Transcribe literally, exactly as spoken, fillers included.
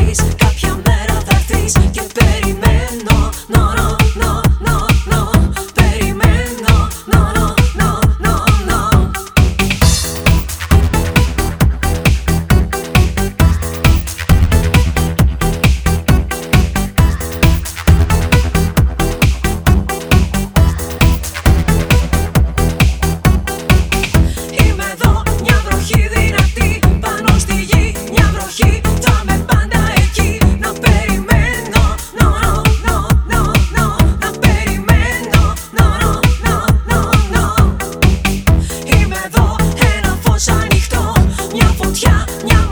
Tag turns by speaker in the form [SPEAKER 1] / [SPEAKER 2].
[SPEAKER 1] βρεις, κάποια μέρα θα έρθεις και περιμένω. No, no, no, no, no. Περιμένω. No, no, no, no, no. Είμαι εδώ, μια βροχή δυνατή πάνω στη γη, μια βροχή, θα είμαι πάντα εκεί. Να περιμένω, no, no, no, no, no. Να περιμένω, no, no, no, no, no. Είμαι εδώ, ένα φως ανοιχτό, μια φωτιά, μια